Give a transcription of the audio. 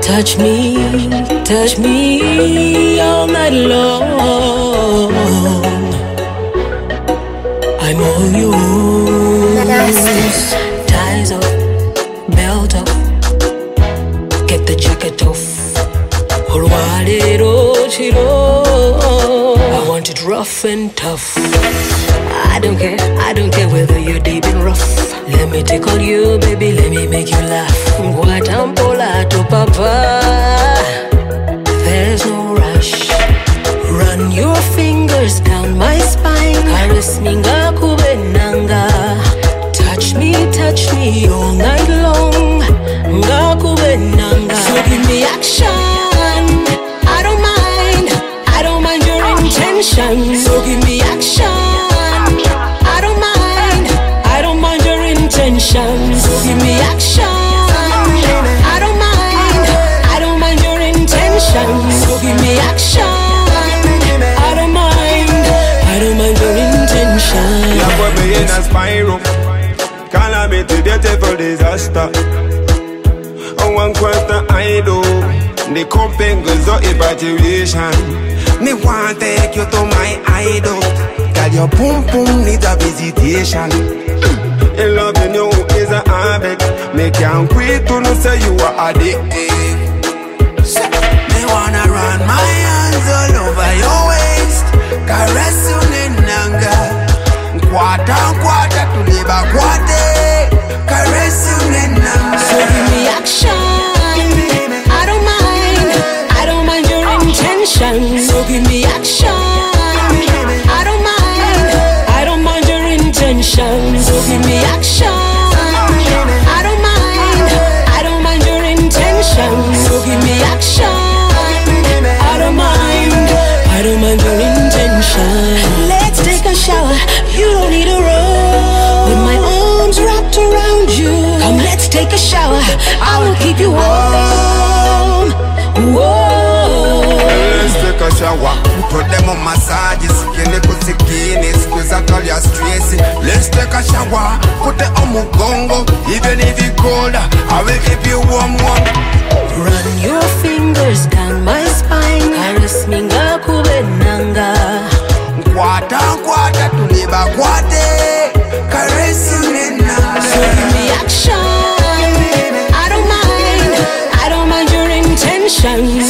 touch me all night long. I'm all yours. Ties up, belt up, get the jacket off. I want it rough and tough. I don't care whether you're deep and rough. Let me tickle you, baby, let me make you laugh. Guatampola to papa. There's no rush. Run your fingers down my spine. Caress me ngakubenanga. Touch me all night long. Ngakubenanga. So give me action. I don't mind your intention. So give me action. I don't mind your intention. So give me action. I don't mind your intention. So give me action. I don't mind your intention. You put me in a spiral, calamity, beautiful disaster. One question I do, the company goes on evacuation. Me want to take you to my idol. Girl, your boom boom needs a visitation. In loving you is a habit. Me can't quit to no say you are addicted. Me wanna run my hands all over your waist, caress you in anger. Quarter to the back, caress you in anger. So give me action. I don't mind your intention. So give me action. I don't mind your intention. So give me action. I don't mind your intention. So give me action. I don't mind your intention. Let's take a shower. You don't need a robe. With my arms wrapped around you. Come, let's take a shower. I will keep you warm. Whoa. Let's take a shower. Put them on massages. Can they put skinny? Squeeze out all your stress. Let's take a shower. Put it on mugongo. Even if it's cold, I will keep you warm. Run your fingers down my spine. Caress me ngakubenanga. Quarter to the back, caress you in anger. So give me action. I don't mind your intention.